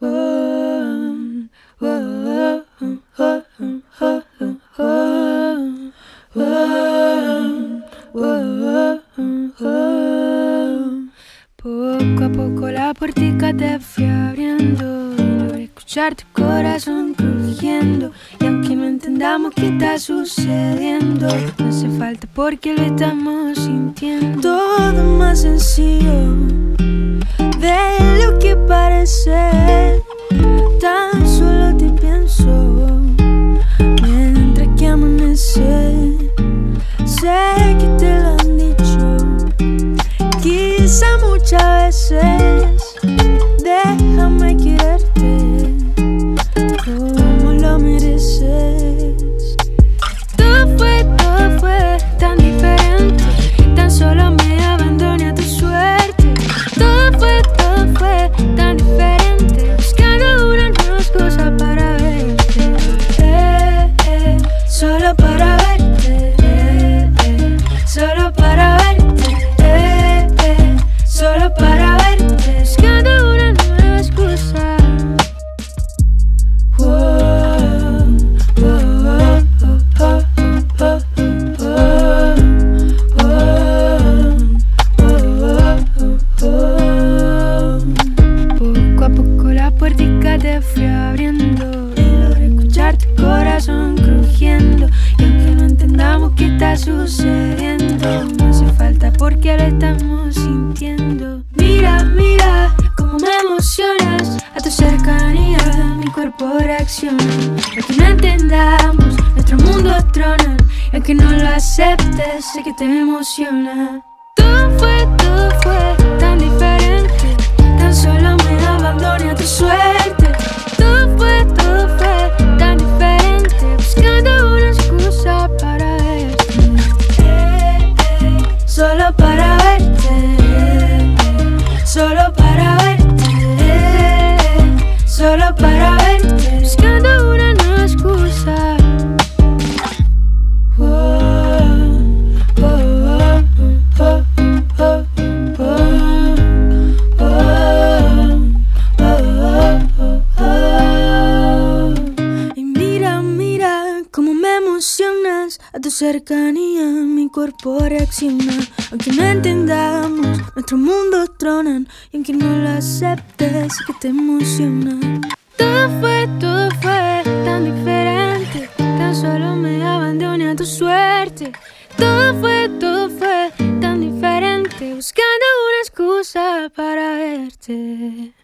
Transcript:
Poco a poco la puertica te fui abriendo y logré escuchar tu corazón crujiendo. Y aunque no entendamos qué está sucediendo, no hace falta porque lo estamos sintiendo. Todo más sencillo de lo que parece. Tan solo te pienso mientras que amanece. Sé que te lo han dicho, quizá muchas veces. Déjame quererte como lo mereces. Todo fue tan diferente. Tan solo me abandoné a tu suerte. Todo fue tan diferente. Buscando una nueva excusa para verte, solo para verte, solo para verte, solo para verte. Buscando una nueva excusa. Poco a poco la puertica te fui abriendo y logré escuchar tu corazón crujiendo. Y aunque no entendamos qué está sucediendo, no hace falta porque lo estamos sintiendo. Mira, mira cómo me emocionas. A tu cercanía mi cuerpo reacciona. Aunque no entendamos, nuestro mundo trona. Y aunque no lo aceptes, sé que te emociona. Todo fue tan diferente. Tan solo me abandoné a tu suerte. Todo fue tan diferente. Buscando una excusa para verte, solo para verte, solo para verte, solo para verte. Buscando una nueva excusa. Y mira, mira cómo me emocionas. A tu cercanía mi cuerpo reacciona. Aunque no entendamos, nuestro mundo tronan. Y aunque no lo aceptes, sé que te emociona. Todo fue tan diferente. Tan solo me abandoné a tu suerte. Todo fue tan diferente. Buscando una excusa para verte.